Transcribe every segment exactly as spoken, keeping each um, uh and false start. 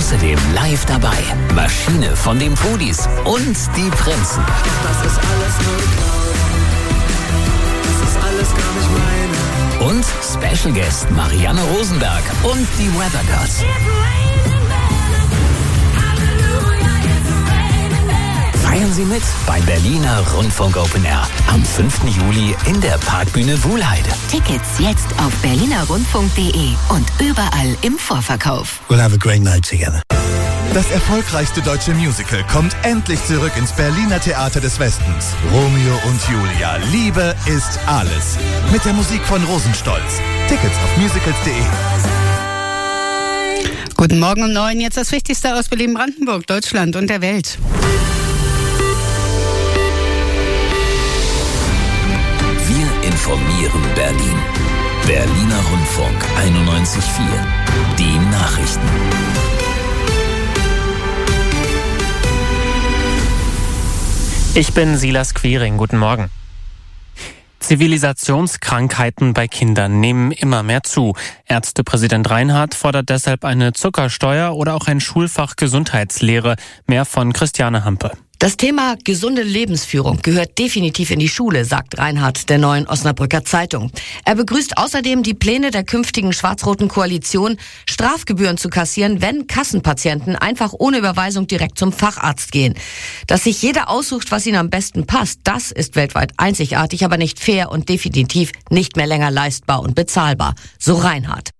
Außerdem live dabei Maschine von den Pudis und die Prinzen. Das ist alles nur Cloud. Das ist alles gar nicht meine. Und Special Guest Marianne Rosenberg und die Weather Girls. Feiern Sie mit beim Berliner Rundfunk Open Air am fünften Juli in der Parkbühne Wuhlheide. Tickets jetzt auf berliner rundfunk punkt de und überall im Vorverkauf. We'll have a great night together. Das erfolgreichste deutsche Musical kommt endlich zurück ins Berliner Theater des Westens. Romeo und Julia, Liebe ist alles. Mit der Musik von Rosenstolz. Tickets auf musicals punkt de. Guten Morgen um neun. Jetzt das Wichtigste aus Berlin-Brandenburg, Deutschland und der Welt. Wir informieren Berlin. Berliner Rundfunk einundneunzig Komma vier. Die Nachrichten. Ich bin Silas Quiring. Guten Morgen. Zivilisationskrankheiten bei Kindern nehmen immer mehr zu. Ärztepräsident Reinhardt fordert deshalb eine Zuckersteuer oder auch ein Schulfach Gesundheitslehre. Mehr von Christiane Hampe. Das Thema gesunde Lebensführung gehört definitiv in die Schule, sagt Reinhardt der Neuen Osnabrücker Zeitung. Er begrüßt außerdem die Pläne der künftigen schwarz-roten Koalition, Strafgebühren zu kassieren, wenn Kassenpatienten einfach ohne Überweisung direkt zum Facharzt gehen. Dass sich jeder aussucht, was ihm am besten passt, das ist weltweit einzigartig, aber nicht fair und definitiv nicht mehr länger leistbar und bezahlbar, so Reinhardt.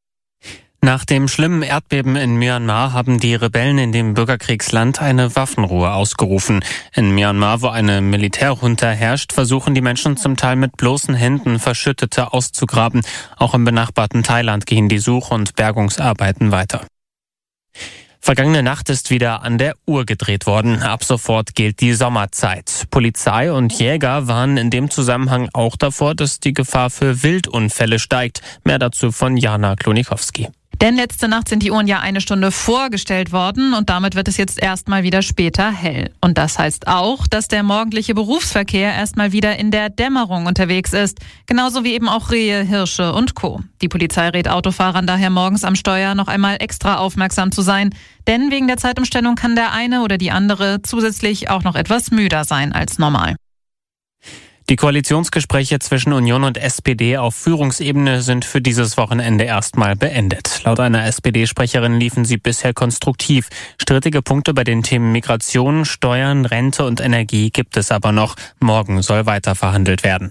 Nach dem schlimmen Erdbeben in Myanmar haben die Rebellen in dem Bürgerkriegsland eine Waffenruhe ausgerufen. In Myanmar, wo eine Militärjunta herrscht, versuchen die Menschen zum Teil mit bloßen Händen Verschüttete auszugraben. Auch im benachbarten Thailand gehen die Such- und Bergungsarbeiten weiter. Vergangene Nacht ist wieder an der Uhr gedreht worden. Ab sofort gilt die Sommerzeit. Polizei und Jäger warnen in dem Zusammenhang auch davor, dass die Gefahr für Wildunfälle steigt. Mehr dazu von Jana Klonikowski. Denn letzte Nacht sind die Uhren ja eine Stunde vorgestellt worden und damit wird es jetzt erstmal wieder später hell. Und das heißt auch, dass der morgendliche Berufsverkehr erstmal wieder in der Dämmerung unterwegs ist. Genauso wie eben auch Rehe, Hirsche und Co. Die Polizei rät Autofahrern daher morgens am Steuer noch einmal extra aufmerksam zu sein. Denn wegen der Zeitumstellung kann der eine oder die andere zusätzlich auch noch etwas müder sein als normal. Die Koalitionsgespräche zwischen Union und S P D auf Führungsebene sind für dieses Wochenende erstmal beendet. Laut einer S P D-Sprecherin liefen sie bisher konstruktiv. Strittige Punkte bei den Themen Migration, Steuern, Rente und Energie gibt es aber noch. Morgen soll weiter verhandelt werden.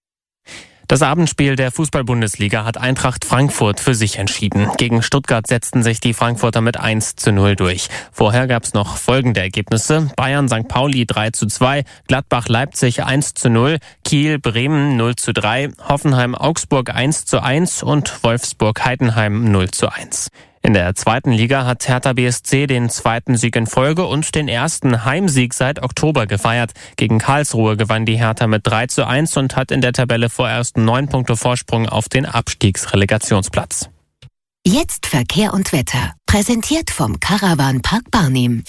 Das Abendspiel der Fußball-Bundesliga hat Eintracht Frankfurt für sich entschieden. Gegen Stuttgart setzten sich die Frankfurter mit eins zu null durch. Vorher gab es noch folgende Ergebnisse. Bayern Sankt Pauli drei zu zwei, Gladbach Leipzig eins zu null, Kiel Bremen null zu drei, Hoffenheim Augsburg eins zu eins und Wolfsburg Heidenheim null zu eins. In der zweiten Liga hat Hertha B S C den zweiten Sieg in Folge und den ersten Heimsieg seit Oktober gefeiert. Gegen Karlsruhe gewann die Hertha mit drei zu eins und hat in der Tabelle vorerst neun Punkte Vorsprung auf den Abstiegsrelegationsplatz. Jetzt Verkehr und Wetter. Präsentiert vom Caravan Park Barnim.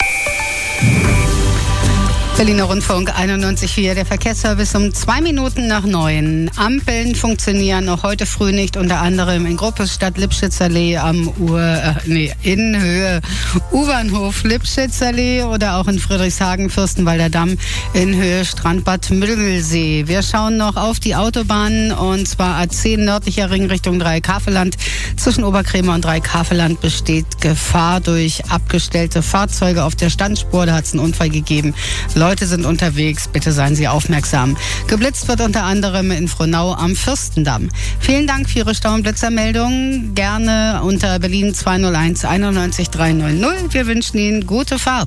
Berliner Rundfunk einundneunzig Komma vier, der Verkehrsservice um zwei Minuten nach neun. Ampeln funktionieren noch heute früh nicht, unter anderem in Gruppestadt, Lipschitzallee am Uhr, äh, nee, Innenhöhe, U-Bahnhof Lipschitzallee oder auch in Friedrichshagen, Fürstenwalder Damm in Höhe Strandbad Müggelsee. Wir schauen noch auf die Autobahnen und zwar A zehn nördlicher Ring Richtung Dreieck-Havelland. Zwischen Oberkrämer und Dreieck-Havelland besteht Gefahr durch abgestellte Fahrzeuge auf der Standspur. Da hat es einen Unfall gegeben. Leute sind unterwegs, bitte seien Sie aufmerksam. Geblitzt wird unter anderem in Frohnau am Fürstendamm. Vielen Dank für Ihre Stau- und Blitzermeldung. Gerne unter Berlin zwei null eins einundneunzig drei null null. Wir wünschen Ihnen gute Fahrt.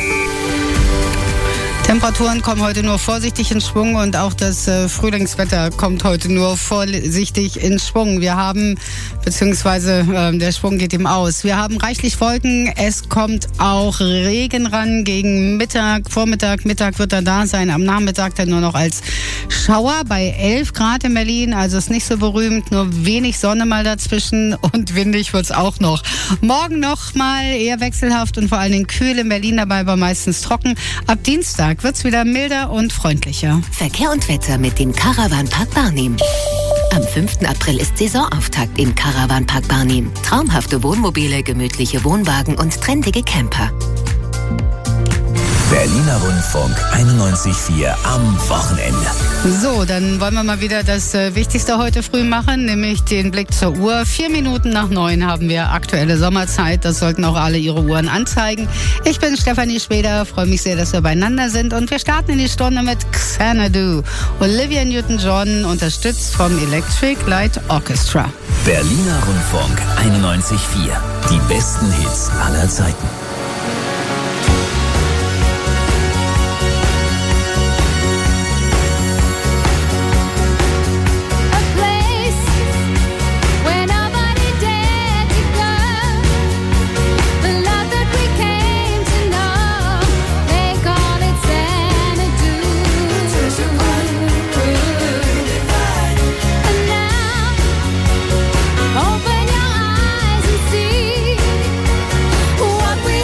Temperaturen kommen heute nur vorsichtig in Schwung und auch das äh, Frühlingswetter kommt heute nur vorsichtig in Schwung. Wir haben, beziehungsweise äh, der Schwung geht ihm aus. Wir haben reichlich Wolken. Es kommt auch Regen ran gegen Mittag, Vormittag, Mittag wird er da sein. Am Nachmittag dann nur noch als Schauer bei elf Grad in Berlin. Also ist nicht so berühmt, nur wenig Sonne mal dazwischen und windig wird's auch noch. Morgen noch mal eher wechselhaft und vor allen Dingen kühl in Berlin, dabei aber meistens trocken. Ab Dienstag wird's wieder milder und freundlicher. Verkehr und Wetter mit dem Caravan Park Barnim. Am fünften April ist Saisonauftakt im Caravanpark Barnim. Traumhafte Wohnmobile, gemütliche Wohnwagen und trendige Camper. Berliner Rundfunk einundneunzig Komma vier am Wochenende. So, dann wollen wir mal wieder das äh, Wichtigste heute früh machen, nämlich den Blick zur Uhr. Vier Minuten nach neun haben wir aktuelle Sommerzeit. Das sollten auch alle ihre Uhren anzeigen. Ich bin Stefanie Schweder, freue mich sehr, dass wir beieinander sind. Und wir starten in die Stunde mit Xanadu. Olivia Newton-John, unterstützt vom Electric Light Orchestra. Berliner Rundfunk einundneunzig Komma vier. Die besten Hits aller Zeiten. Open your eyes and see what we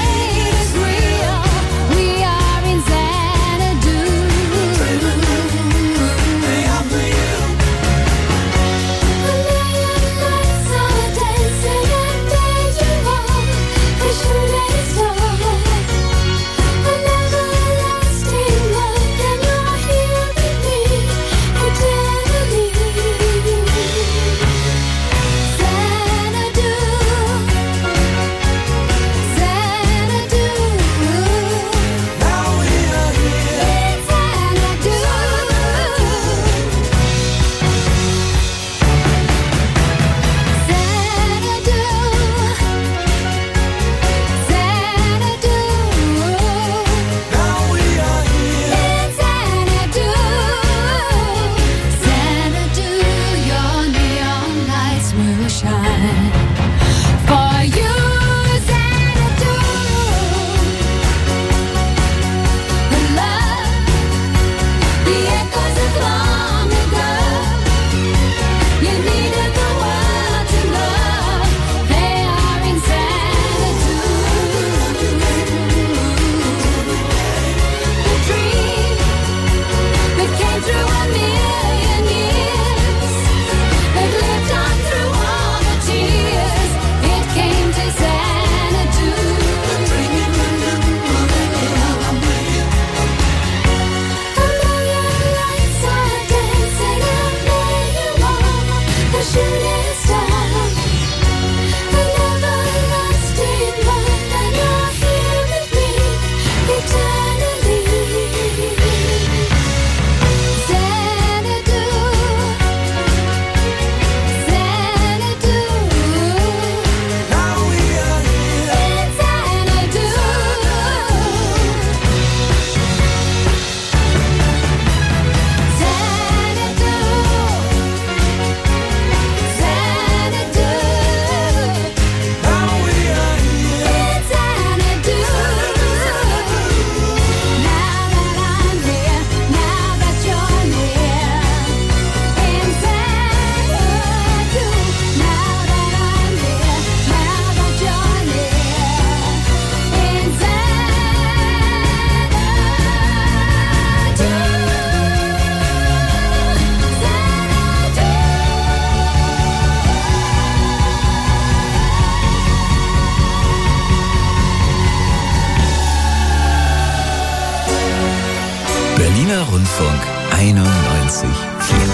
Berliner Rundfunk einundneunzig Komma vier.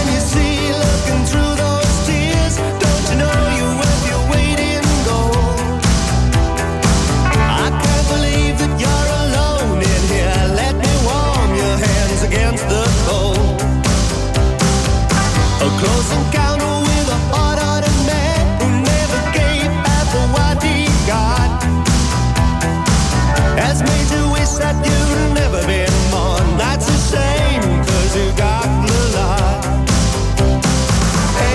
Close encounter with a hard-hearted man who never gave back for what he got. Has made you wish that you'd never been born. That's a shame, cause you got the lot.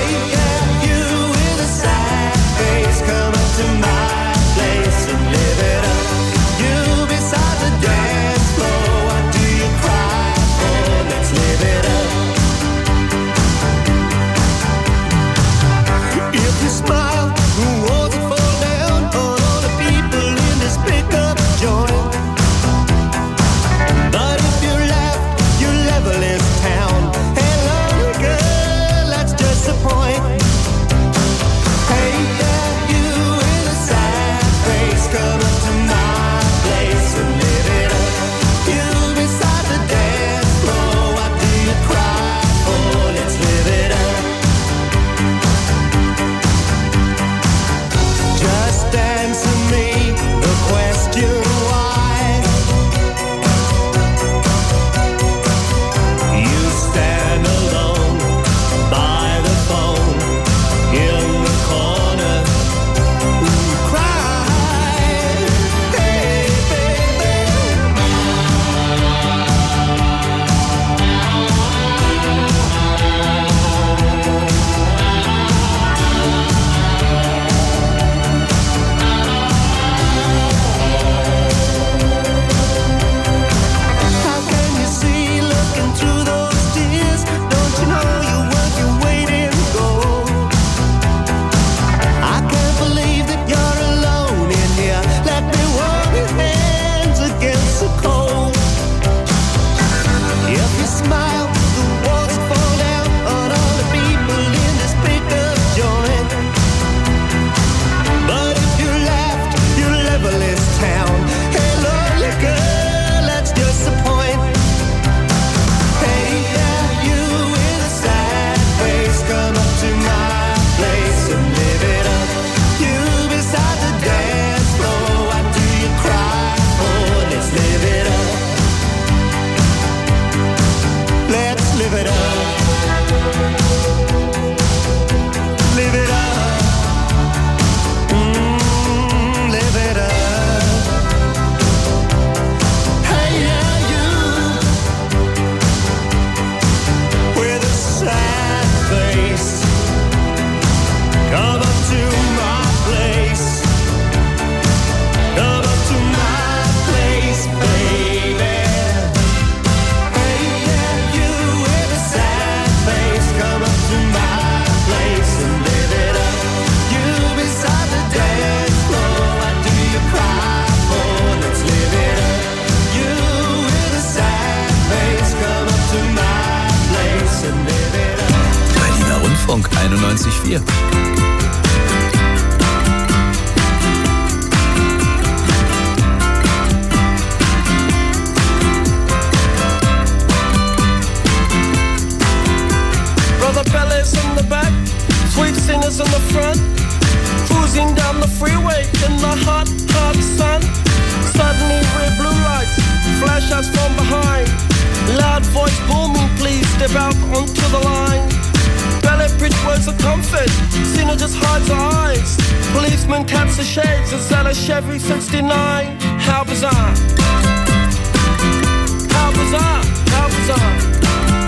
vier. Brother Bellas in the back, sweet singers in the front, cruising down the freeway in the hot, hot sun. Suddenly red blue lights flash us from behind. Loud voice booming, please step out onto the line. Ballet bridge words of comfort, Cena just hides her eyes. Policeman taps the shades, is that a Chevy sixty-nine? How bizarre, how bizarre, how bizarre.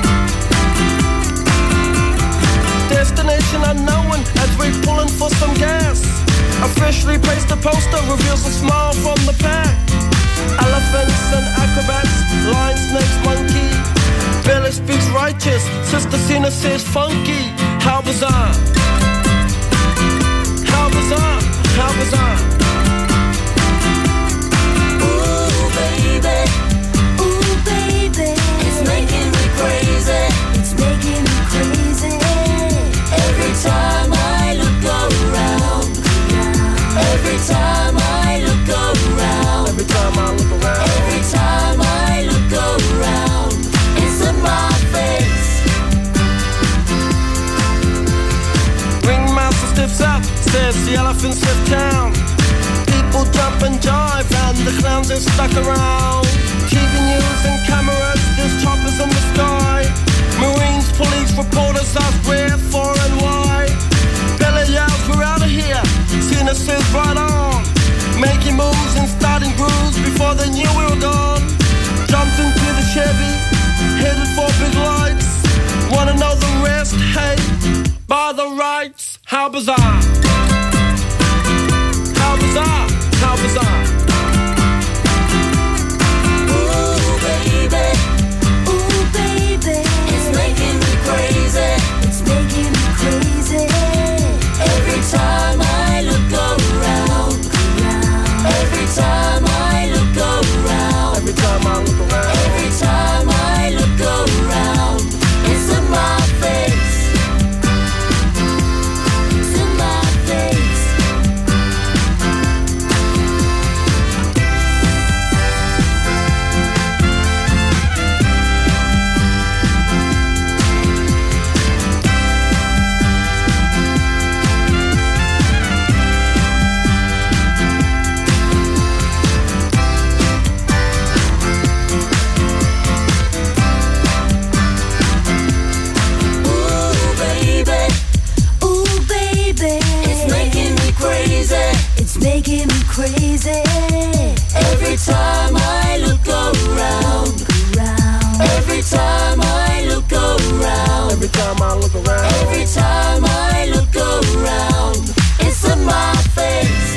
Destination unknown as we're pulling for some gas. A freshly pasted poster reveals a smile from the pack. Elephants and acrobats, lion, snakes, monkey. Billy speaks righteous, Sister Cena says funky. How bizarre, how bizarre, how bizarre. Ooh baby, ooh baby, it's making me crazy, it's making me crazy. Every time I look around, every time I look around, every time I look around, every time I look around, it's in my face. Ringmaster stiffs up, says the elephants left town. People jump and jive and the clowns are stuck around. T V news and cameras, there's choppers in the sky. Marines, police, reporters ask where, for and why. Belly yells, we're out of here. Cena says right on. Making moves and starting grooves before they knew we were gone. Jumped into the Chevy, headed for big lights. Wanna know the rest? Hey, by the rights. How bizarre, how bizarre, how bizarre. Ooh baby, ooh baby, it's making me crazy, it's making me crazy. Every time I look around, every time I look around, every time I look around, every time I look around, it's in my face, it's in my face. It's making me crazy. Every time I look around, every time I look around, every time I look around, every time I look around, it's in my face.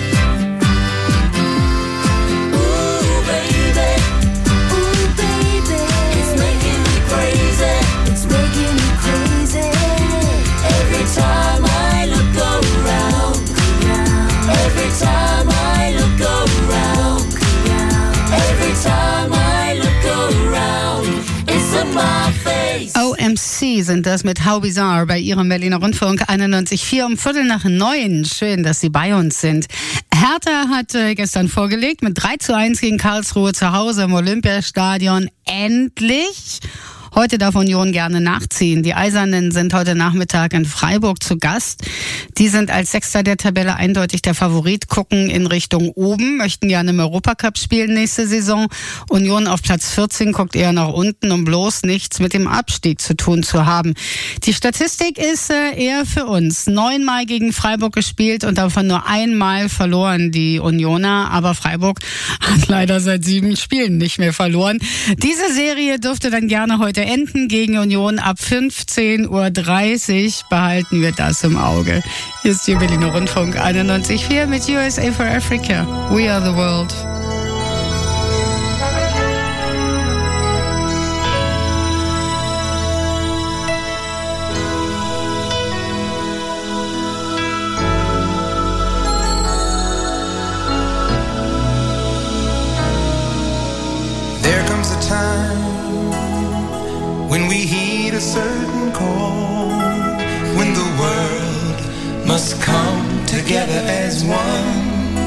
Ooh baby, ooh baby, it's making me crazy, it's making me crazy. Every time I look around, every time I look around, every time I look around, it's in my face. O M C sind das mit How Bizarre bei Ihrem Berliner Rundfunk einundneunzig Komma vier um Viertel nach neun. Schön, dass Sie bei uns sind. Hertha hat äh, gestern vorgelegt mit drei zu eins gegen Karlsruhe zu Hause im Olympiastadion. Endlich! Heute darf Union gerne nachziehen. Die Eisernen sind heute Nachmittag in Freiburg zu Gast. Die sind als Sechster der Tabelle eindeutig der Favorit, gucken in Richtung oben, möchten gerne im Europacup spielen nächste Saison. Union auf Platz vierzehn guckt eher nach unten, um bloß nichts mit dem Abstieg zu tun zu haben. Die Statistik ist äh, eher für uns. Neunmal gegen Freiburg gespielt und davon nur einmal verloren die Unioner. Aber Freiburg hat leider seit sieben Spielen nicht mehr verloren. Diese Serie dürfte dann gerne heute enden gegen Union ab fünfzehn Uhr dreißig. Behalten wir das im Auge. Hier ist Ihr Berliner Rundfunk einundneunzig Komma vier mit U S A for Africa. We are the world. There comes a time when we heed a certain call, when the world must come together as one.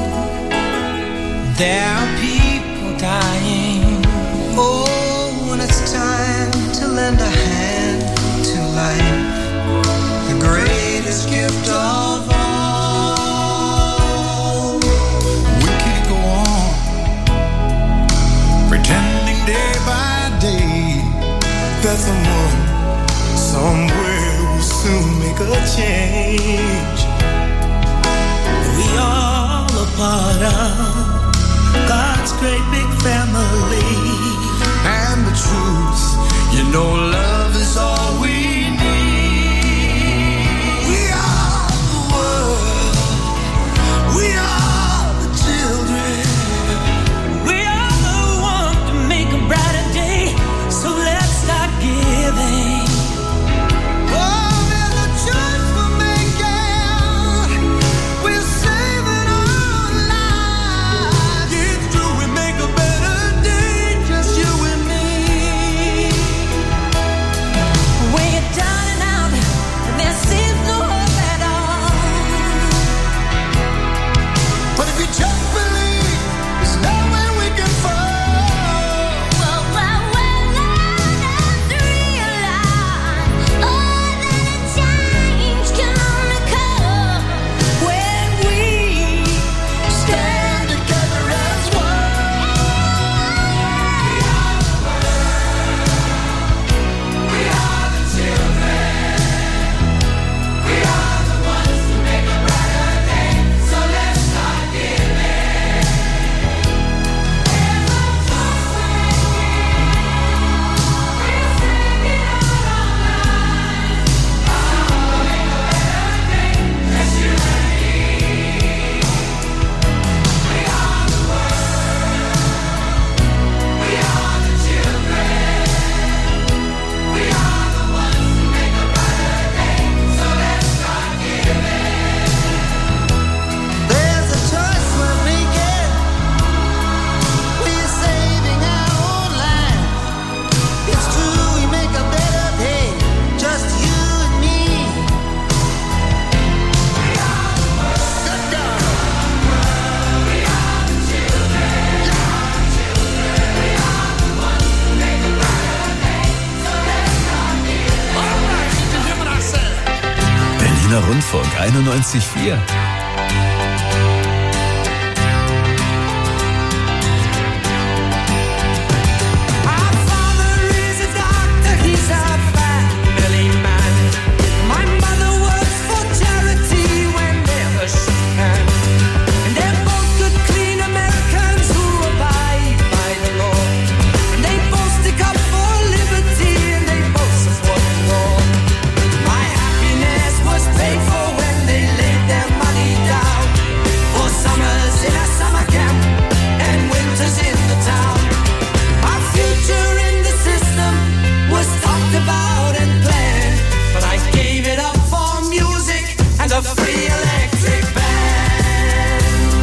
There are people dying. Oh, when it's time to lend a hand to life, the greatest gift of all. We can't go on pretending day by day that someone somewhere will soon make a change. We all a part of God's great big family. And the truth, you know, love is all we need. We are the world. We are the children. We are the one to make a brighter day. So let's start giving. Oh, there's a choice we're making. We're saving our lives. It's true, we make a better day, just you and me. When you're down and out, and there seems no hope at all. But if you just believe, there's nowhere we can fall. Well, well, well, let us realize, oh, that a change can only come When we Stand together as one. We are the children. We are the ones to make a brighter day. So let's start giving. There's a choice we're making. We're saving our lives. Oh, make a better day. Just you and me. We are the world. We are the children. We are the ones to make a brighter day. So let's start giving. There's a choice we're making. We're saving our own lives. It's true, we make a better day. Just you and me. We are the world. Good God. We are the children. We are the children. We are the ones to make a brighter day. So let's start giving. All right, did you hear what I said? Berliner Rundfunk einundneunzig Komma vier. Our father is a doctor, he's a family man. My mother works for charity whenever she can. And they're both good, clean Americans who abide by the law. And they both stick up for liberty and they both support the war. My happiness was paid for when they laid their money down for summers in a summer camp and winters in the town. Our future in the system was talked about and planned, but I gave it up for music and a free electric band.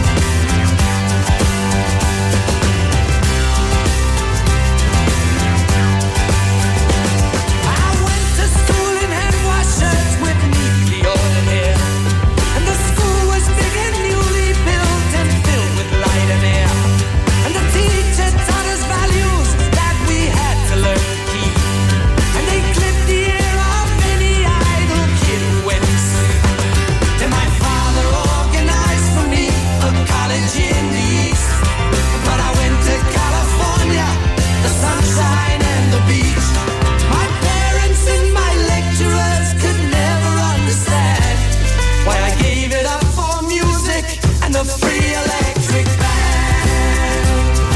I went to school in hand washers with neatly ordered hair, and the school was big and newly built and filled with light and air. And the teacher taught us values that we had to learn to keep. And they clipped the ear off any idle kid who went to sleep. Then my father organized for me a college in the east. But I went to California, the sunshine and the beach. My parents and my lecturers could never understand why I gave it up for music and a free electric band.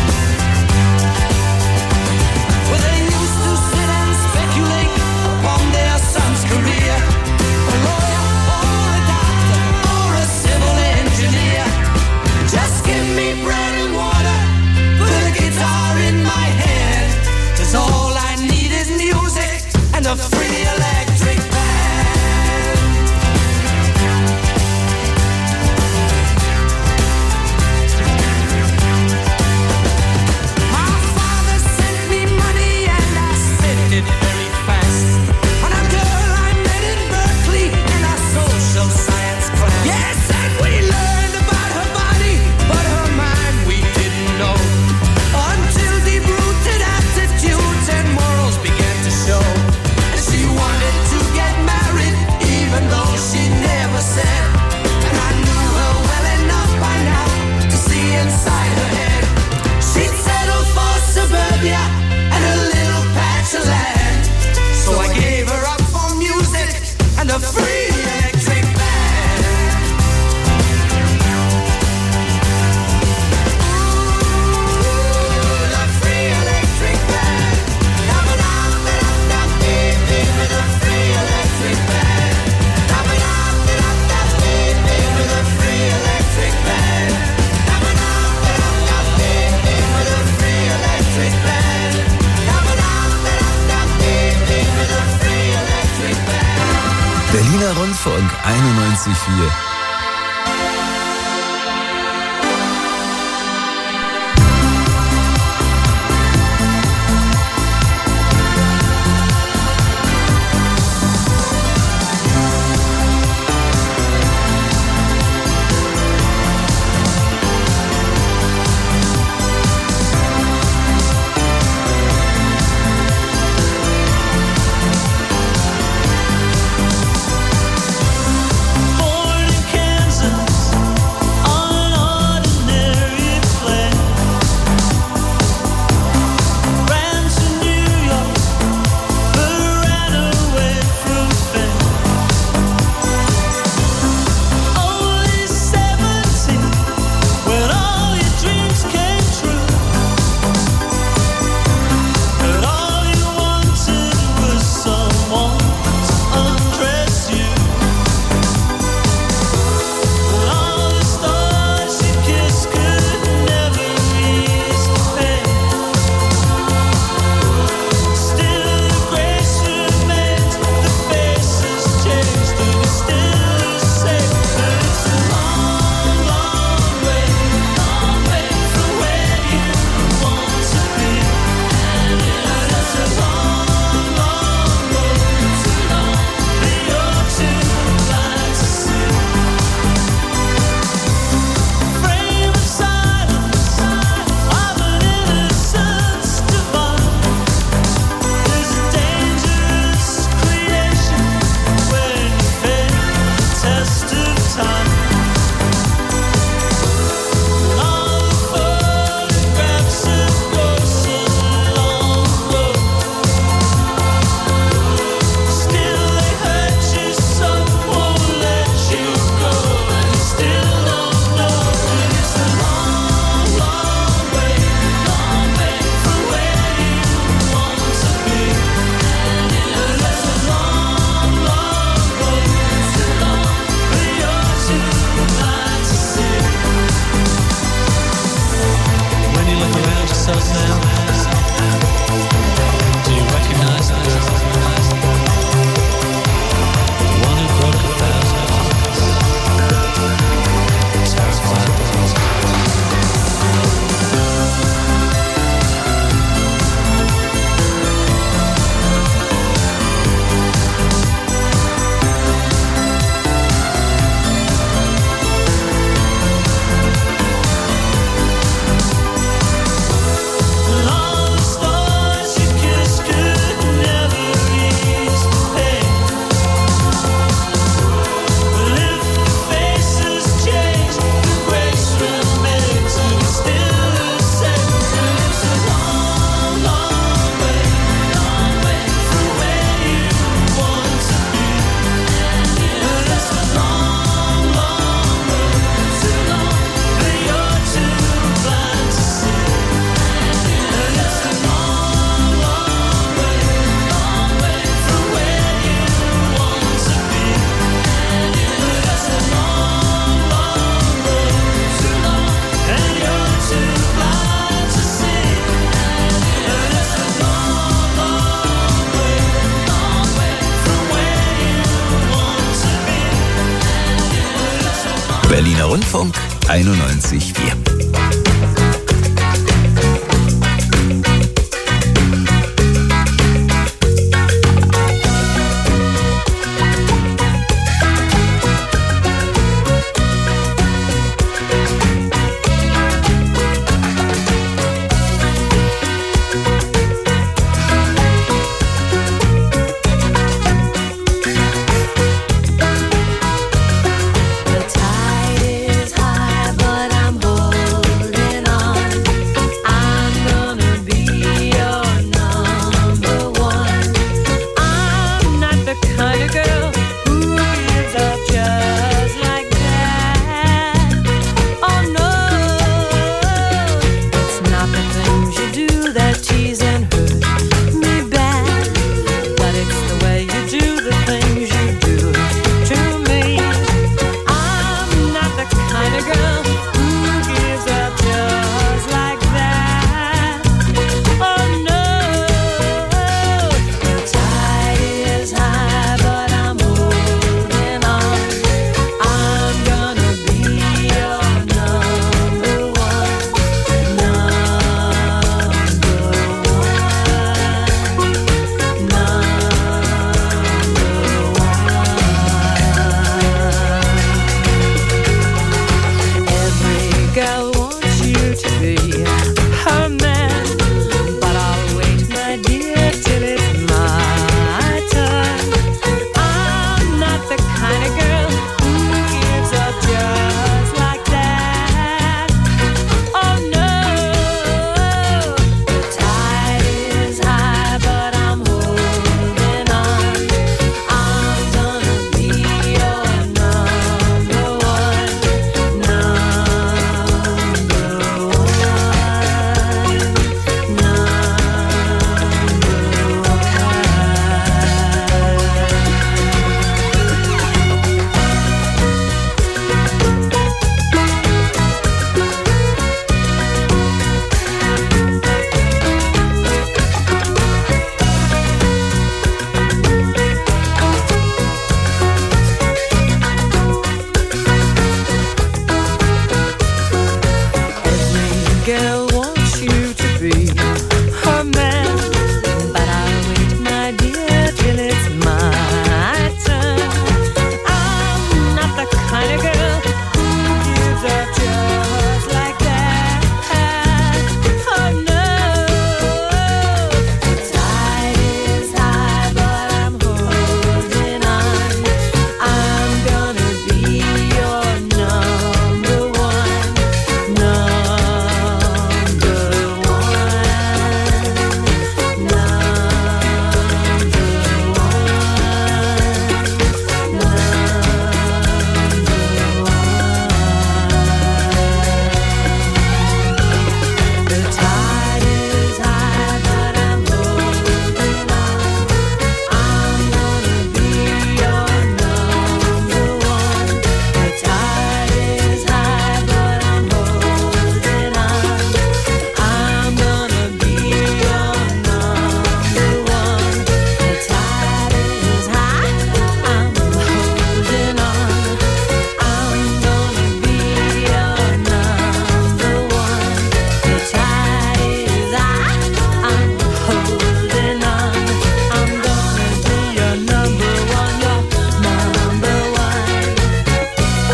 Well, they used to sit and speculate upon their son's career. A lawyer or a doctor or a civil engineer. Just give me bread and water, put a guitar in my hand. 'Cause all I need is music and a free electric band. My father sent me money and I spent it very fast. On a girl I met in Berkeley in a social science class. einundneunzig Komma vier. Berliner Rundfunk einundneunzig Komma vier. The tide is high, but I'm holding to be her man, but I'll wait, my dear, till it's my turn. I'm not the kind of girl who gives up just like that. Oh no, the tide is high, but I'm holding on. I'm gonna be your number one, number Every girl wants you to be her man, but I'll wait, my dear, till it's my turn. I'm not the kind of girl who gives up just like that. Oh no, the tide is high, but I'm holding on. I'm gonna be your number one, number one, the tide is high, but I'm holding on. I'm gonna be your number one. The tide is high, but I'm holding on. I'm gonna be your number one. The tide is high, I'm holding on. I'm gonna be your number one. The tide is high, I'm holding on. I'm gonna be your number one, your number one.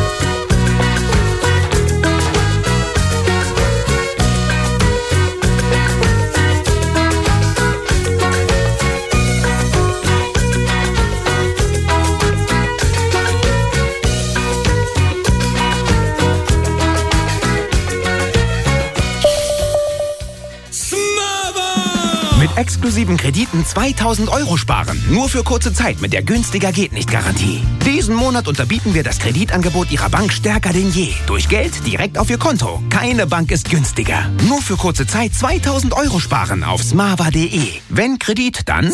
Mit exklusiven Krediten zweitausend Euro sparen. Nur für kurze Zeit mit der günstiger geht nicht Garantie. Diesen Monat unterbieten wir das Kreditangebot Ihrer Bank stärker denn je. Durch Geld direkt auf Ihr Konto. Keine Bank ist günstiger. Nur für kurze Zeit zweitausend Euro sparen auf smava punkt de. Wenn Kredit, dann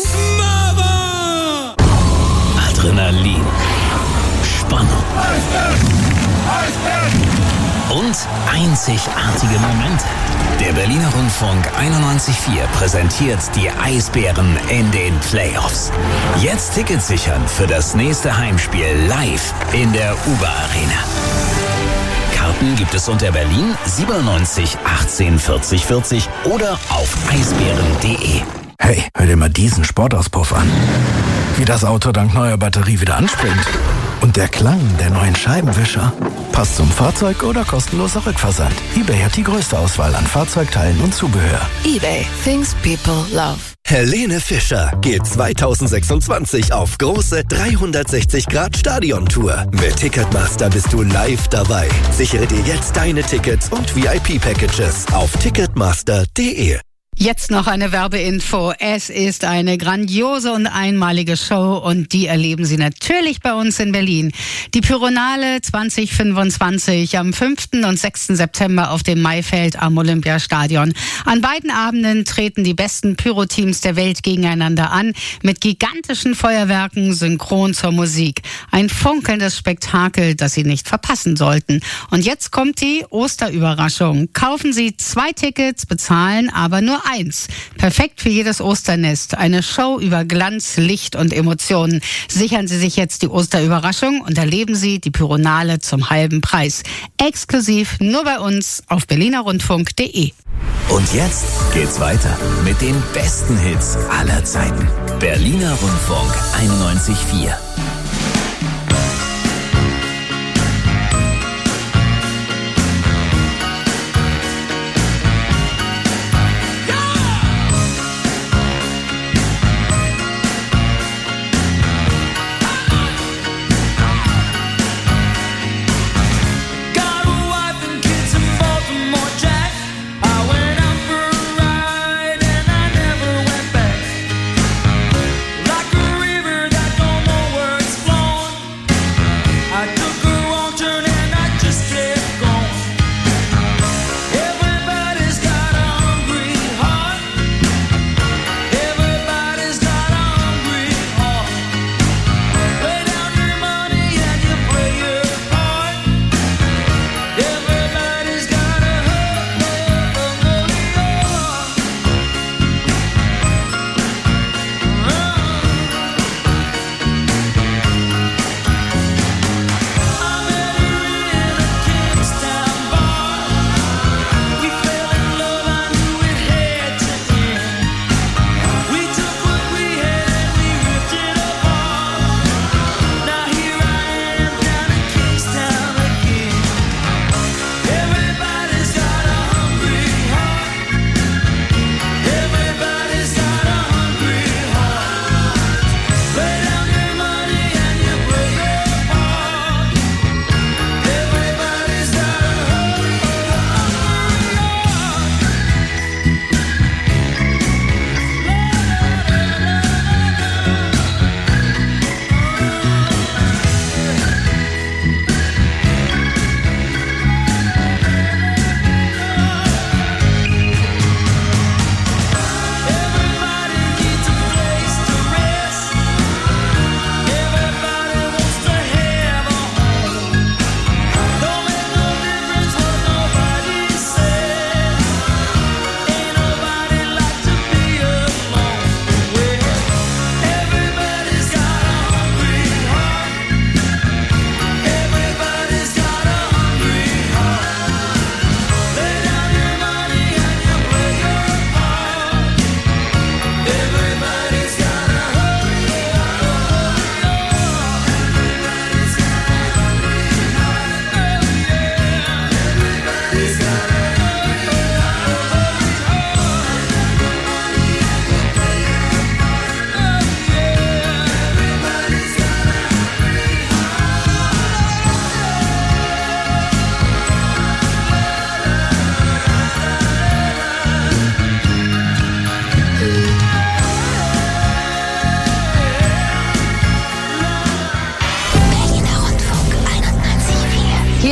Adrenalin, Spannung und einzigartige Momente. Der Berliner Rundfunk einundneunzig Komma vier präsentiert die Eisbären in den Playoffs. Jetzt Tickets sichern für das nächste Heimspiel live in der Uber Arena. Karten gibt es unter Berlin siebenundneunzig achtzehn vierzig vierzig oder auf eisbären punkt de. Hey, hör dir mal diesen Sportauspuff an. Wie das Auto dank neuer Batterie wieder anspringt. Und der Klang der neuen Scheibenwischer. Passt zum Fahrzeug oder kostenloser Rückversand. eBay hat die größte Auswahl an Fahrzeugteilen und Zubehör. eBay. Things people love. Helene Fischer geht zweitausendsechsundzwanzig auf große dreihundertsechzig Grad Stadiontour. Mit Ticketmaster bist du live dabei. Sichere dir jetzt deine Tickets und V I P-Packages auf ticketmaster punkt de. Jetzt noch eine Werbeinfo. Es ist eine grandiose und einmalige Show und die erleben Sie natürlich bei uns in Berlin. Die Pyronale zwanzig fünfundzwanzig am fünften und sechsten September auf dem Maifeld am Olympiastadion. An beiden Abenden treten die besten Pyro-Teams der Welt gegeneinander an, mit gigantischen Feuerwerken synchron zur Musik. Ein funkelndes Spektakel, das Sie nicht verpassen sollten. Und jetzt kommt die Osterüberraschung. Kaufen Sie zwei Tickets, bezahlen aber nur eins. Perfekt für jedes Osternest. Eine Show über Glanz, Licht und Emotionen. Sichern Sie sich jetzt die Osterüberraschung und erleben Sie die Pyronale zum halben Preis. Exklusiv nur bei uns auf berliner rundfunk punkt de. Und jetzt geht's weiter mit den besten Hits aller Zeiten. Berliner Rundfunk einundneunzig Komma vier.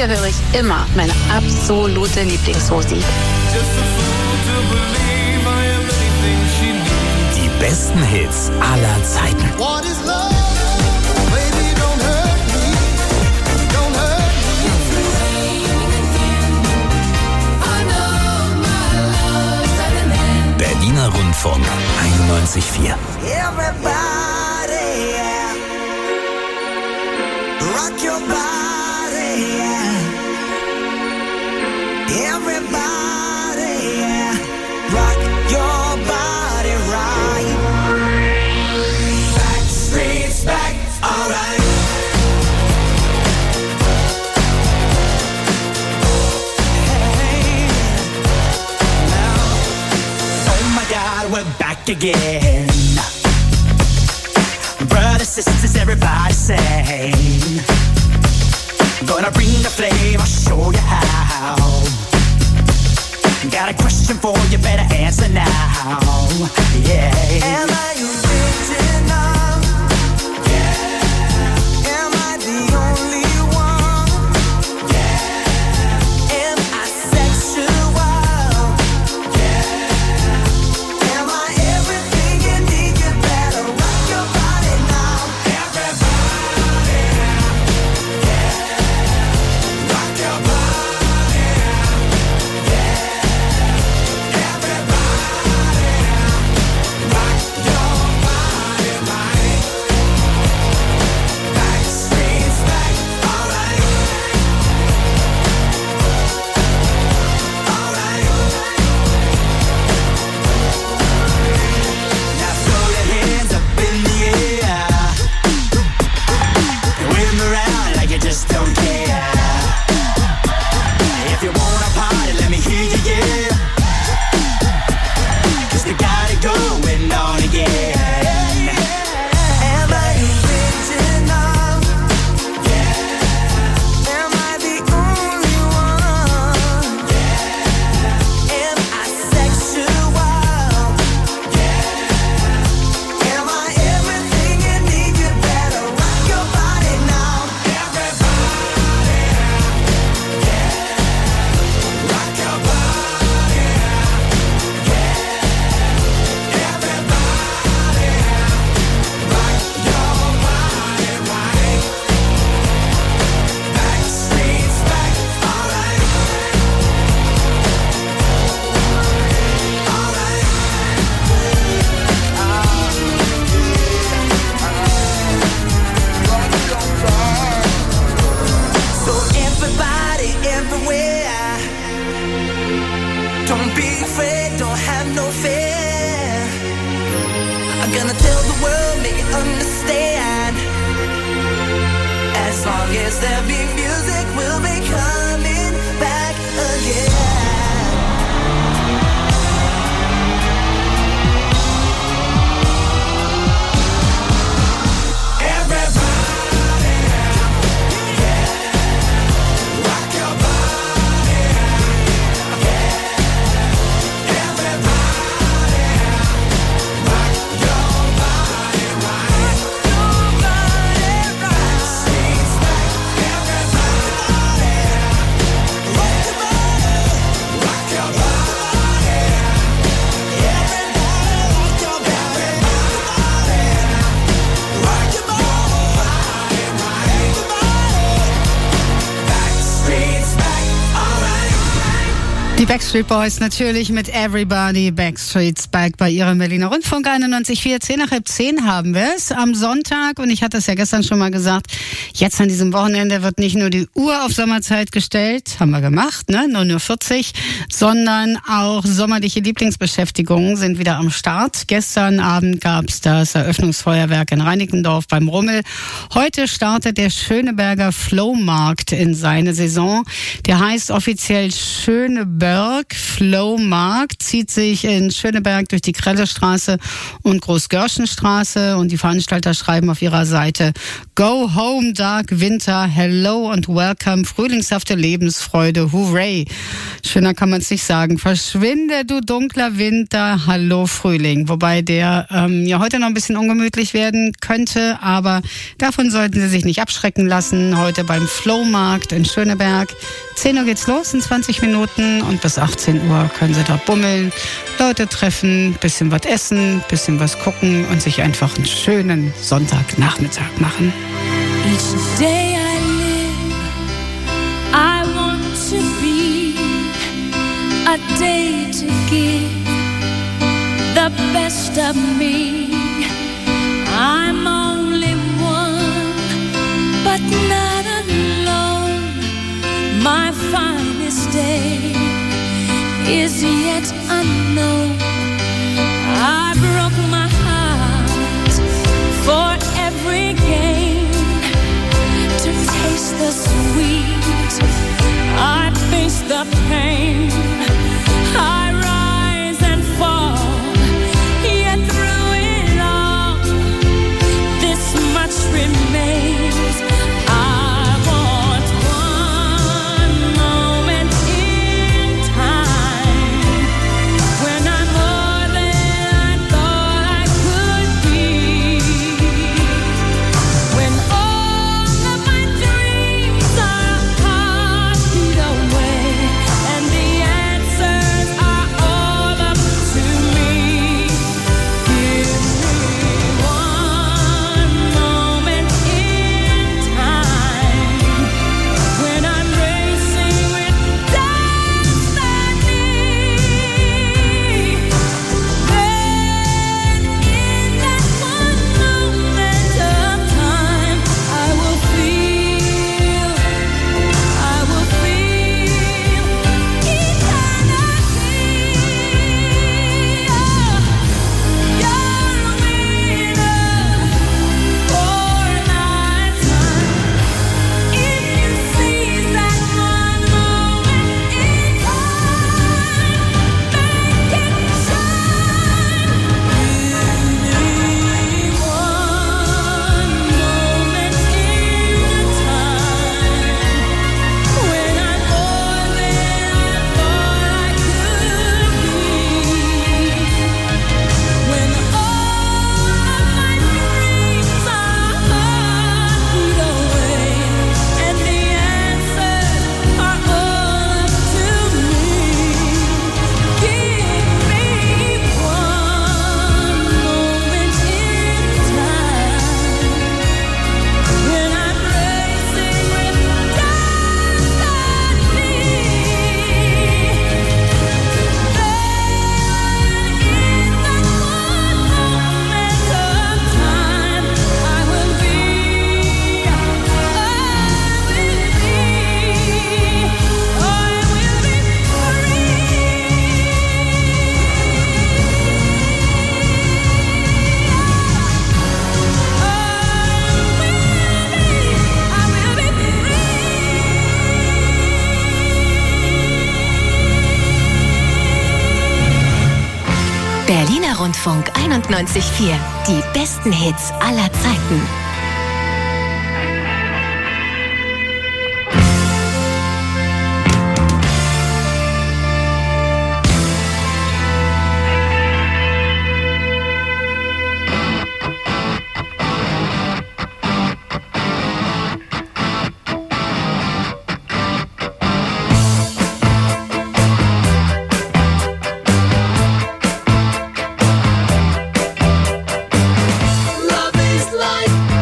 Hier höre ich immer meine absolute Lieblingsmusik. Die besten Hits aller Zeiten. What is love? Baby, don't hurt me. Don't hurt me. Berliner Rundfunk einundneunzig Komma vier. Everybody, yeah. Rock your body, yeah. Everybody, yeah. Rock your body right. Backstreet's back, alright. Hey, now, oh my God, we're back again. Brothers, sisters, everybody sing. Gonna bring the flame, I'll show you how. Got a question for you, better answer now. Yeah. Am I original? Yeah. Am I the only one? Yeah. Am I sexual? Yeah. Am I everything you need? You better rock your body now. Everybody, yeah. Rock your body, yeah. Just don't care. If you wanna party, let me hear you, yeah. 'Cause we got it going on again. Am I original? Yeah. Am I the only one? Yeah. Am I sexual? Yeah. Am I everything you need? You better rock your body now. So everybody, everywhere, don't be afraid, don't have no fear. I'm gonna tell the world, make it understand. As long as there be music, we'll be coming back again. Die Backstreet Boys natürlich mit Everybody, Backstreet's Back bei ihrem Berliner Rundfunk einundneunzig Komma vier. Zehn nach halb zehn haben wir es am Sonntag und ich hatte es ja gestern schon mal gesagt, jetzt an diesem Wochenende wird nicht nur die Uhr auf Sommerzeit gestellt, haben wir gemacht, ne, neun Uhr vierzig, sondern auch sommerliche Lieblingsbeschäftigungen sind wieder am Start. Gestern Abend gab es das Eröffnungsfeuerwerk in Reinickendorf beim Rummel. Heute startet der Schöneberger Flohmarkt in seine Saison. Der heißt offiziell Schöneberg Dirk Flohmarkt zieht sich in Schöneberg durch die Krellestraße und Großgörschenstraße und die Veranstalter schreiben auf ihrer Seite: Go home, dark winter, hello and welcome, frühlingshafte Lebensfreude, hooray. Schöner kann man es nicht sagen. Verschwinde, du dunkler Winter, hallo Frühling. Wobei der ähm, ja heute noch ein bisschen ungemütlich werden könnte, aber davon sollten Sie sich nicht abschrecken lassen. Heute beim Flohmarkt in Schöneberg. zehn Uhr geht's los in zwanzig Minuten und bis achtzehn Uhr können Sie da bummeln, Leute treffen, bisschen was essen, bisschen was gucken und sich einfach einen schönen Sonntagnachmittag machen. Each day I live, I want to be a day to give the best of me. I'm only one, but not alone. My finest day is yet unknown. I broke my heart for every gain, to taste the sweet. I face the pain. I rise and fall, yet through it all, this much remains. I want one moment in time when I'm more than I thought I could be, when all of my dreams are a heartbeat away, and the answers are all up to me. Give me one moment in time when I'm racing with destiny. Then in that one moment of time, I will feel, I will feel eternity. You're a winner for a lifetime. If you seize that one moment in time, make it shine. Give me one moment in time when I'm more than I thought I could be, when all of my dreams are a heartbeat away, and the answers are all up to me. Give me one moment in time when I'm racing with destiny. Berliner Rundfunk einundneunzig Komma vier. Die besten Hits aller Zeiten. Love is like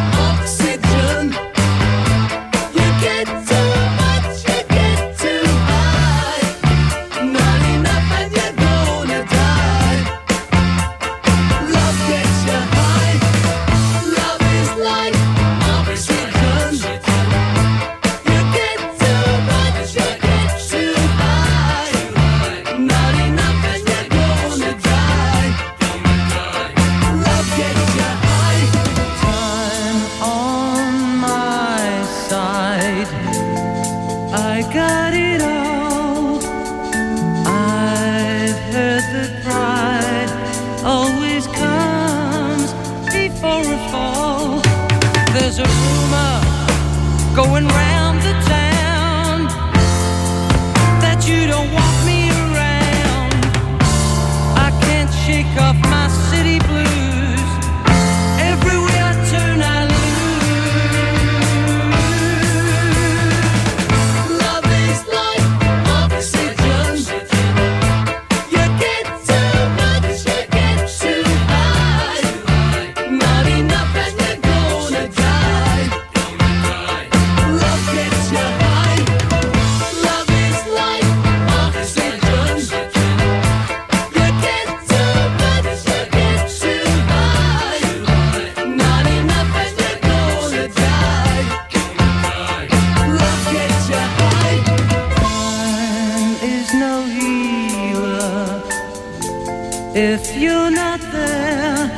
if you're not there.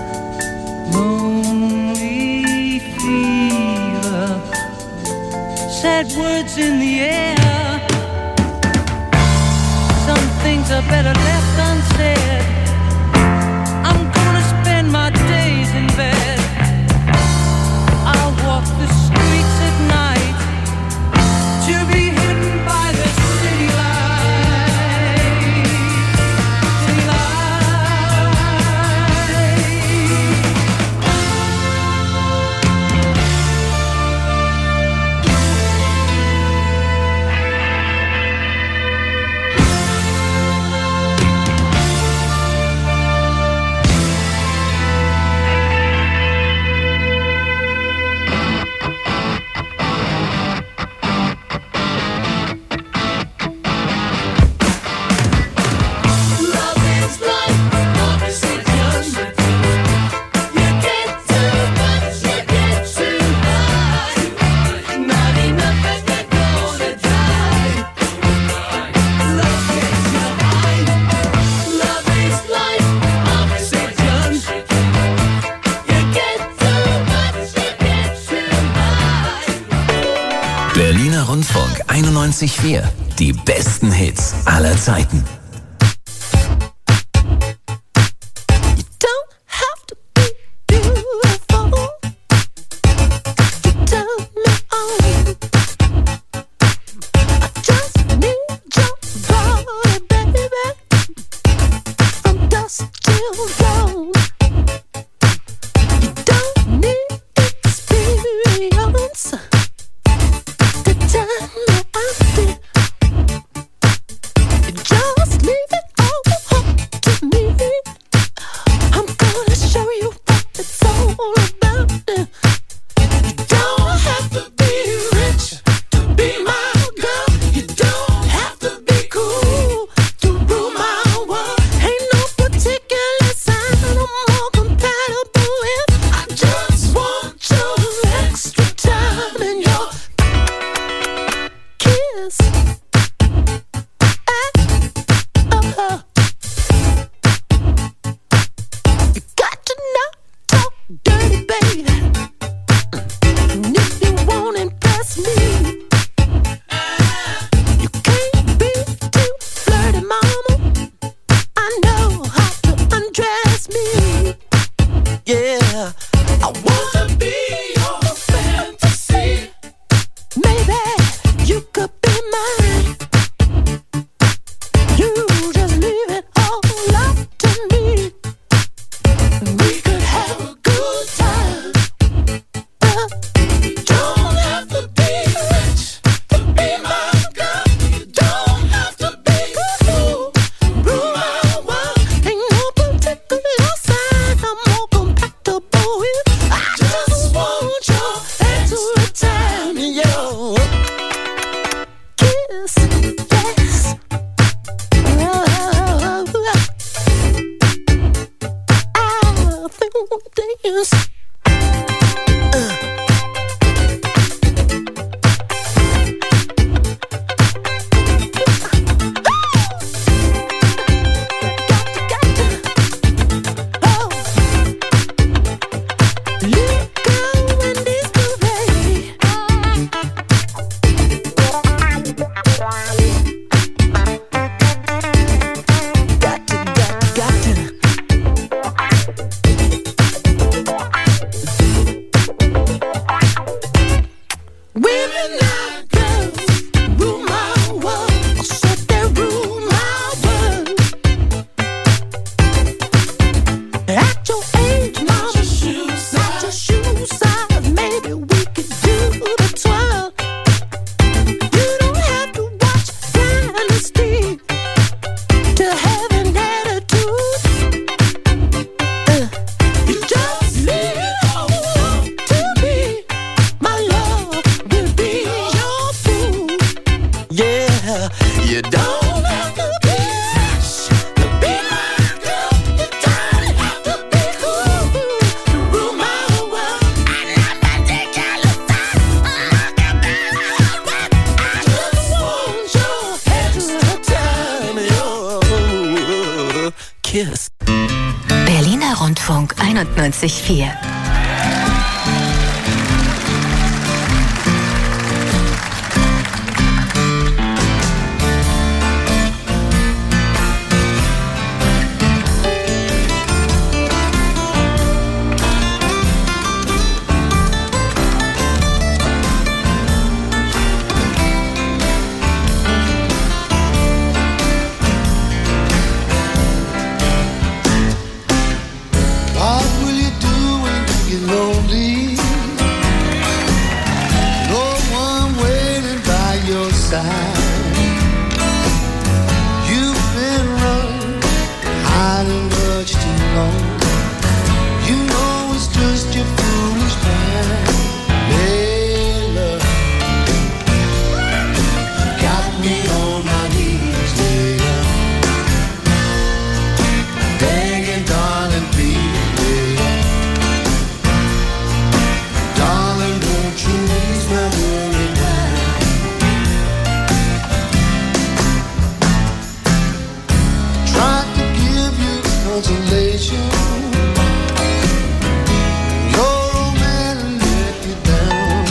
Lonely fever, sad words in the air. Some things are better left unsaid. I'm gonna spend my days in bed. I'll walk the streets at night to be hidden by the city lights. City lights. Berliner Rundfunk einundneunzig Komma vier. Die besten Hits aller Zeiten. kiss. Berliner Rundfunk einundneunzig Komma vier. What will you do when you get lonely? No one waiting by your side. You've been running, hiding much too long. You know it's just your foolish pride. Layla, got me on my knees, Layla, begging, darling, please. Darling, won't you ease my worry mind? Tried to give you consolation. Your old man let you down.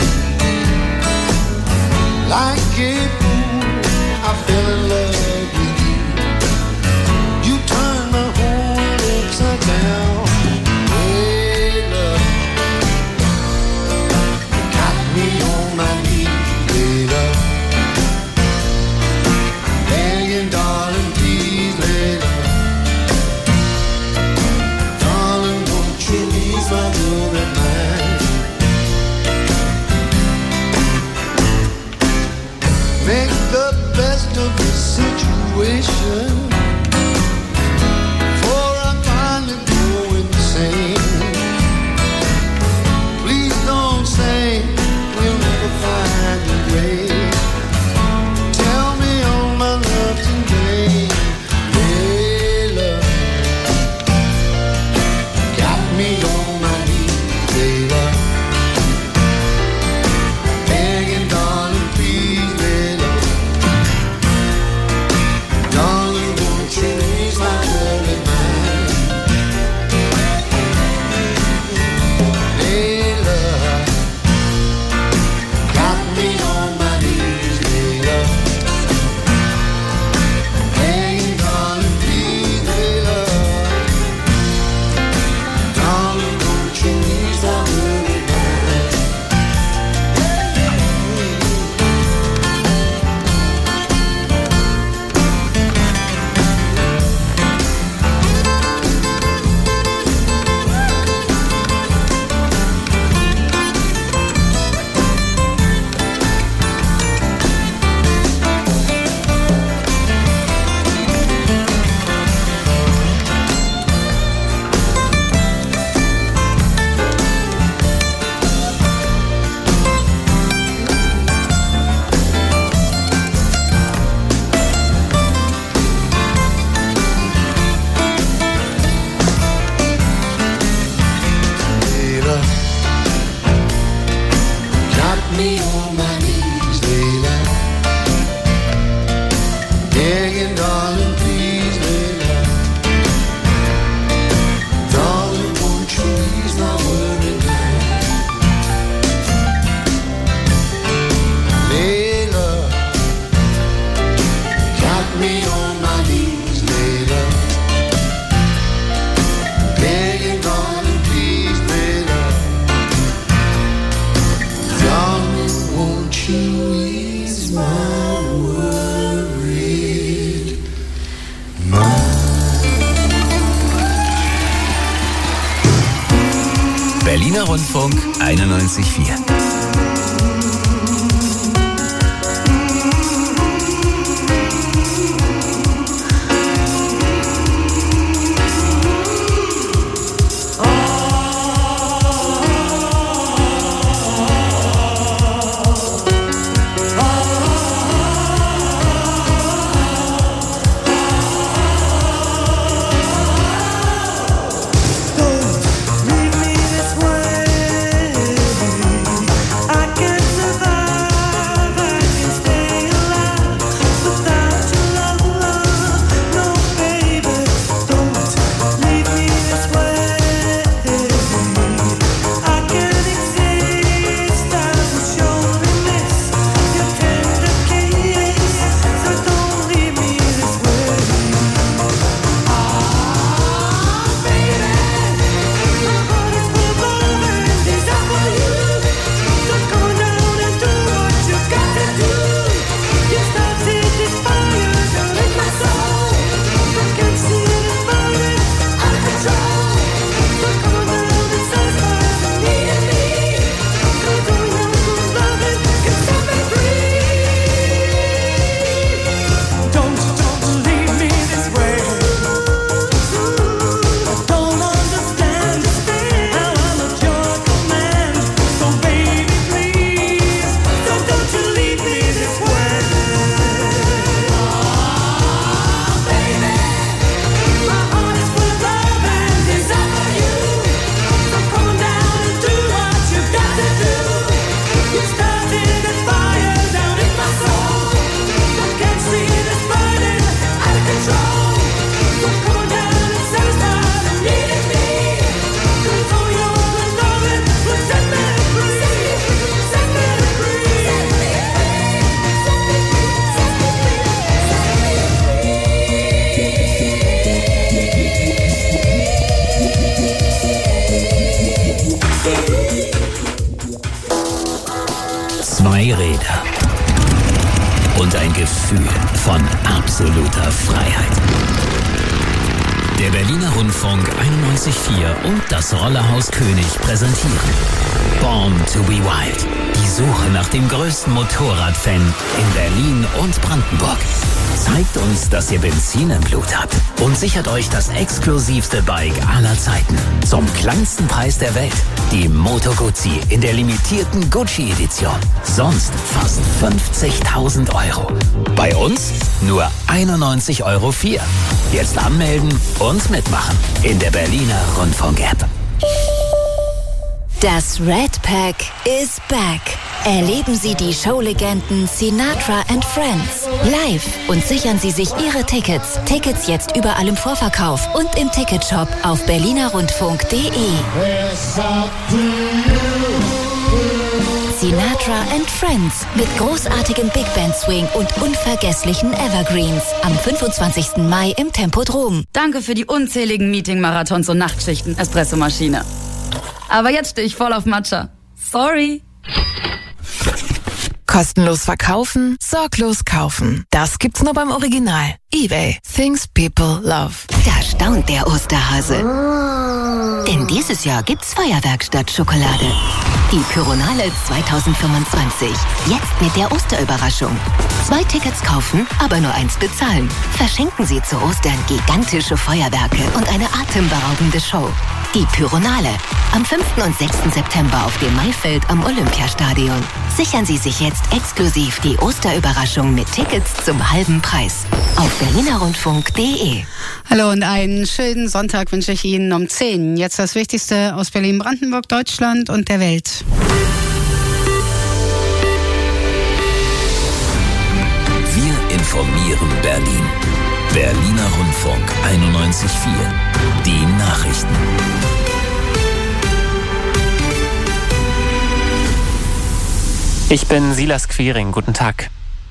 Like a fool, I fell in love with you. You turned my whole world upside down. Hey, love, got me on my knees, hey, love, begging, darling, please, hey, love, darling, won't you ease my worry mind? Make the best of the situation, for I finally go insane. Please don't say we'll never find a way. Tell me all my love today. Hey, love, got me on my knees, hey, love, begging, darling, please, hey, love, darling, won't you ease my worry mind? Hey, love, got me on my knees, hey, love, begging, darling, please, hey, love, darling, won't you ease my worry mind? Layla, got me on my knees, Layla, begging, darling, please, Layla, darling, won't you ease my worry mind? Layla, got me on my knees, Layla, begging, darling, please, Layla, darling, won't you ease my worried mind? Berliner Rundfunk einundneunzig Komma vier. Leave me this way. und ein Gefühl von absoluter Freiheit. Der Berliner Rundfunk einundneunzig Komma vier und das Rollerhaus König präsentieren Born to be Wild. Die Suche nach dem größten Motorradfan in Berlin und Brandenburg. Zeigt uns, dass ihr Benzin im Blut habt und sichert euch das exklusivste Bike aller Zeiten. Zum kleinsten Preis der Welt. Die Moto Guzzi in der limitierten Gucci-Edition. Sonst fast fünfzigtausend Euro. Bei uns nur einundneunzig Euro vier. Jetzt anmelden und mitmachen in der Berliner Rundfunk-App. Das Red Pack is back. Erleben Sie die Showlegenden Sinatra and Friends live und sichern Sie sich Ihre Tickets. Tickets jetzt überall im Vorverkauf und im Ticketshop auf berlinerrundfunk punkt de. Sinatra and Friends mit großartigem Big Band Swing und unvergesslichen Evergreens am fünfundzwanzigsten Mai im Tempodrom. Danke für die unzähligen Meeting-Marathons und Nachtschichten, Espressomaschine. Aber jetzt stehe ich voll auf Matcha. Sorry. Kostenlos verkaufen, sorglos kaufen. Das gibt's nur beim Original. eBay. Things people love. Da staunt der Osterhase. Denn dieses Jahr gibt's Feuerwerk statt Schokolade. Die Pyronale zweitausendfünfundzwanzig. Jetzt mit der Osterüberraschung. Zwei Tickets kaufen, aber nur eins bezahlen. Verschenken Sie zu Ostern gigantische Feuerwerke und eine atemberaubende Show. Die Pyronale. Am fünften und sechsten September auf dem Maifeld am Olympiastadion. Sichern Sie sich jetzt exklusiv die Osterüberraschung mit Tickets zum halben Preis. Auf berlinerrundfunk punkt de. Hallo und einen schönen Sonntag wünsche ich Ihnen um zehn. Jetzt das Wichtigste aus Berlin, Brandenburg, Deutschland und der Welt. Wir informieren Berlin. Berliner Rundfunk einundneunzig Komma vier. Die Nachrichten. Ich bin Silas Quiring. Guten Tag.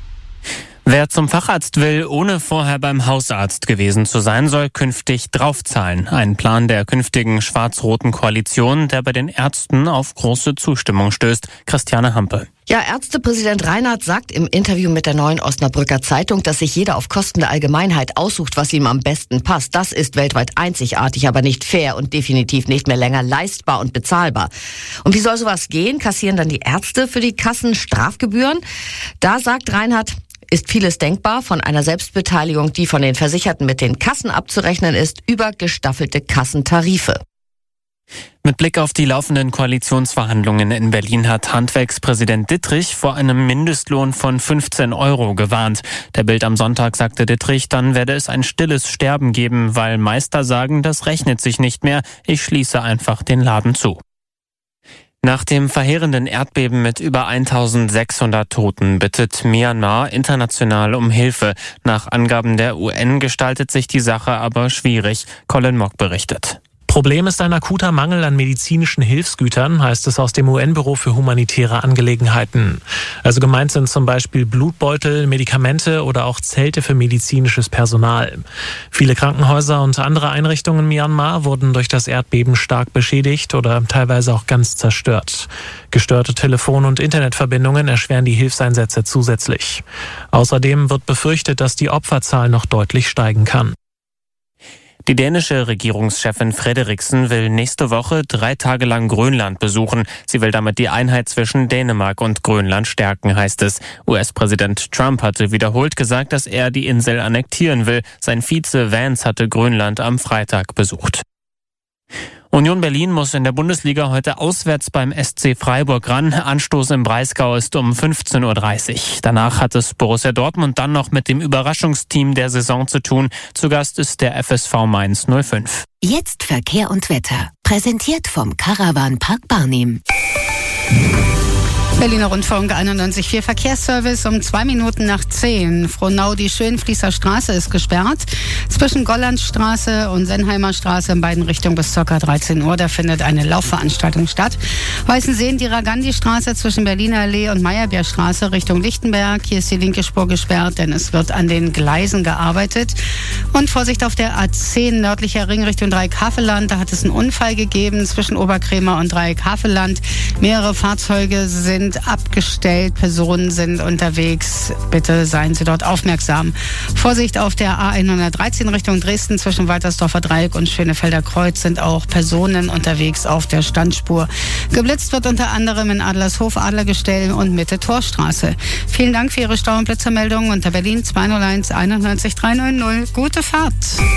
Wer zum Facharzt will, ohne vorher beim Hausarzt gewesen zu sein, soll künftig draufzahlen. Ein Plan der künftigen schwarz-roten Koalition, der bei den Ärzten auf große Zustimmung stößt. Christiane Hampe. Ja, Ärztepräsident Reinhardt sagt im Interview mit der Neuen Osnabrücker Zeitung, dass sich jeder auf Kosten der Allgemeinheit aussucht, was ihm am besten passt. Das ist weltweit einzigartig, aber nicht fair und definitiv nicht mehr länger leistbar und bezahlbar. Und wie soll sowas gehen? Kassieren dann die Ärzte für die Kassen Strafgebühren? Da sagt Reinhardt, ist vieles denkbar, von einer Selbstbeteiligung, die von den Versicherten mit den Kassen abzurechnen ist, über gestaffelte Kassentarife. Mit Blick auf die laufenden Koalitionsverhandlungen in Berlin hat Handwerkspräsident Dittrich vor einem Mindestlohn von fünfzehn Euro gewarnt. Der Bild am Sonntag sagte Dittrich, dann werde es ein stilles Sterben geben, weil Meister sagen, das rechnet sich nicht mehr, ich schließe einfach den Laden zu. Nach dem verheerenden Erdbeben mit über eintausendsechshundert Toten bittet Myanmar international um Hilfe. Nach Angaben der U N gestaltet sich die Sache aber schwierig. Colin Mock berichtet. Problem ist ein akuter Mangel an medizinischen Hilfsgütern, heißt es aus dem U N-Büro für humanitäre Angelegenheiten. Also gemeint sind zum Beispiel Blutbeutel, Medikamente oder auch Zelte für medizinisches Personal. Viele Krankenhäuser und andere Einrichtungen in Myanmar wurden durch das Erdbeben stark beschädigt oder teilweise auch ganz zerstört. Gestörte Telefon- und Internetverbindungen erschweren die Hilfseinsätze zusätzlich. Außerdem wird befürchtet, dass die Opferzahl noch deutlich steigen kann. Die dänische Regierungschefin Frederiksen will nächste Woche drei Tage lang Grönland besuchen. Sie will damit die Einheit zwischen Dänemark und Grönland stärken, heißt es. U S-Präsident Trump hatte wiederholt gesagt, dass er die Insel annektieren will. Sein Vize Vance hatte Grönland am Freitag besucht. Union Berlin muss in der Bundesliga heute auswärts beim S C Freiburg ran. Anstoß im Breisgau ist um fünfzehn Uhr dreißig. Danach hat es Borussia Dortmund dann noch mit dem Überraschungsteam der Saison zu tun. Zu Gast ist der F S V Mainz null fünf. Jetzt Verkehr und Wetter. Präsentiert vom Caravan Park Barnim. Berliner Rundfunk einundneunzig Komma vier Verkehrsservice um zwei Minuten nach zehn. Frohnau, die Schönfließer Straße ist gesperrt. Zwischen Gollandstraße und Senheimer Straße in beiden Richtungen bis ca. dreizehn Uhr. Da findet eine Laufveranstaltung statt. Weißensee, die Ragandi-Straße zwischen Berliner Allee und Meyerbeerstraße Richtung Lichtenberg. Hier ist die linke Spur gesperrt, denn es wird an den Gleisen gearbeitet. Und Vorsicht auf der A zehn nördlicher Ring Richtung Dreieck-Havelland. Da hat es einen Unfall gegeben zwischen Oberkrämer und Dreieck-Havelland. Mehrere Fahrzeuge sind sind abgestellt, Personen sind unterwegs. Bitte seien Sie dort aufmerksam. Vorsicht auf der A hundertdreizehn Richtung Dresden zwischen Waltersdorfer Dreieck und Schönefelder Kreuz sind auch Personen unterwegs auf der Standspur. Geblitzt wird unter anderem in Adlershof, Adlergestell und Mitte Torstraße. Vielen Dank für Ihre Stau- und Blitzermeldung unter Berlin zwei null eins einundneunzig dreihundertneunzig. Gute Fahrt!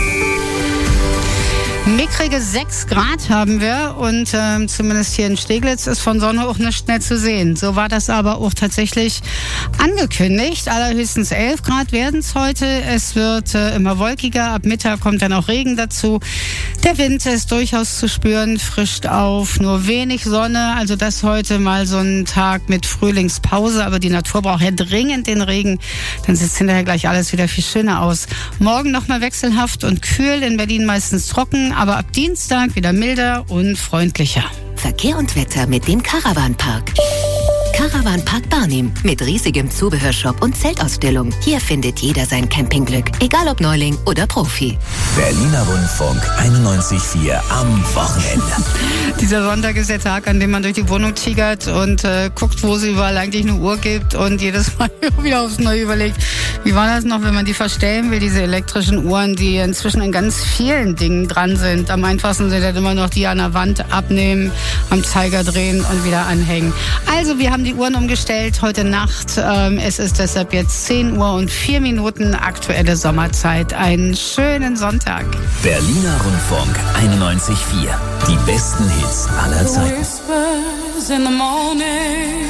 Mickrige sechs Grad haben wir und ähm, zumindest hier in Steglitz ist von Sonne auch nicht mehr zu sehen. So war das aber auch tatsächlich angekündigt. Allerhöchstens elf Grad werden es heute. Es wird äh, immer wolkiger. Ab Mittag kommt dann auch Regen dazu. Der Wind ist durchaus zu spüren, frischt auf, nur wenig Sonne. Also das heute mal so ein Tag mit Frühlingspause. Aber die Natur braucht ja dringend den Regen. Dann sieht hinterher gleich alles wieder viel schöner aus. Morgen nochmal wechselhaft und kühl. In Berlin meistens trocken. Aber ab Dienstag wieder milder und freundlicher. Verkehr und Wetter mit dem Caravan-Park. Caravan-Park Barnim mit riesigem Zubehörshop und Zeltausstellung. Hier findet jeder sein Campingglück, egal ob Neuling oder Profi. Berliner Rundfunk einundneunzig Komma vier am Wochenende. Dieser Sonntag ist der Tag, an dem man durch die Wohnung tigert und äh, guckt, wo es überall eigentlich eine Uhr gibt und jedes Mal wieder aufs Neue überlegt, wie war das noch, wenn man die verstellen will, diese elektrischen Uhren, die inzwischen in ganz vielen Dingen dran sind. Am einfachsten sind halt immer noch die an der Wand abnehmen, am Zeiger drehen und wieder anhängen. Also wir haben die Uhren umgestellt heute Nacht. Ähm, es ist deshalb jetzt zehn Uhr und vier Minuten, aktuelle Sommerzeit. Einen schönen Sonntag. Berliner Rundfunk einundneunzig Komma vier. Die besten Hits aller Zeiten. Whispers in the morning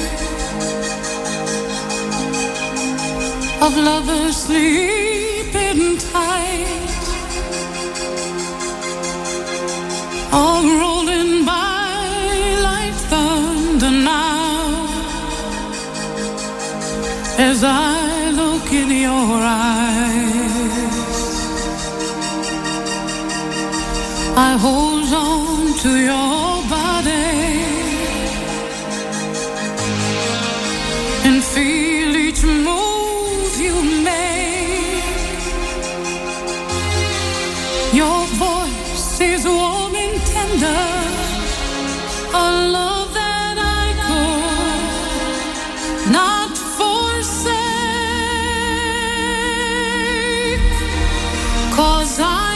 of lovers sleeping tight, all rolling by like thunder now, as I look in your eyes. I hold on to your body and feel each move you make. Your voice is warm and tender, a love that I could not forsake, 'cause I